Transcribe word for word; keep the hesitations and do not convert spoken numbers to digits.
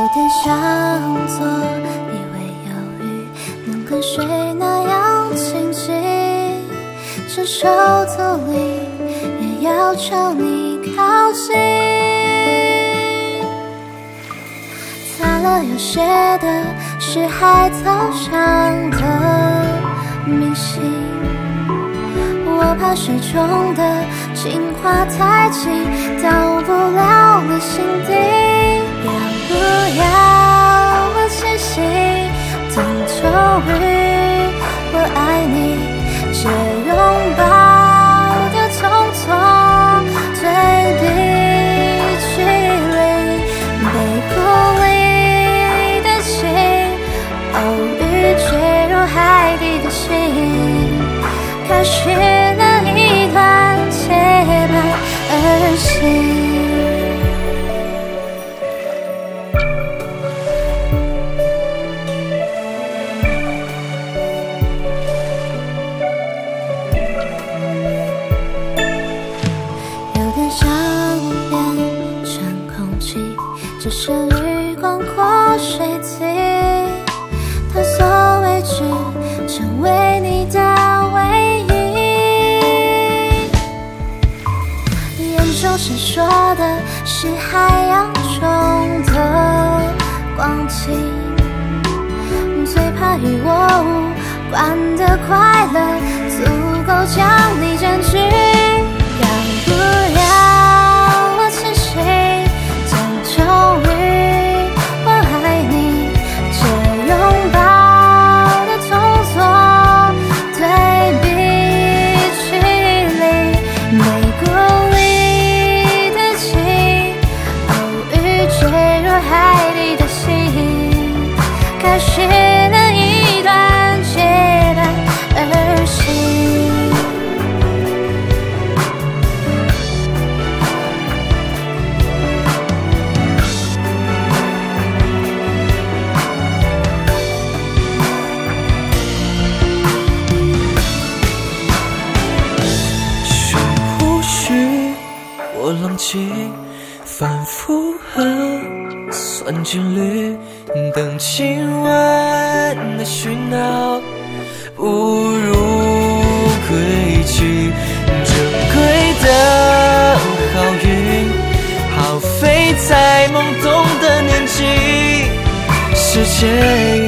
点想做，以为忧郁能跟水那样清晰，伸手阻力也要朝你靠近。擦了有些的是海草上的明星，我怕水中的情话太轻，到不了你心底。要不要我清醒，等终于我爱你，这拥抱的匆匆，对比距离，被孤立的情，偶遇坠入海底的心，开始了一段结伴而行。只是余光过水滴，探索未知，成为你的唯一。眼中闪烁的是海洋中的光景，最怕与我无关的快乐，足够将你占据。要不要我清醒？终于我爱你，这拥抱的动作，对比距离，被孤立的情，偶遇坠入海底的心，开始了一段结伴而行。 我浪迹反复和算几率，等今晚的喧闹不如归去，珍贵的好运耗费在懵懂的年纪，世界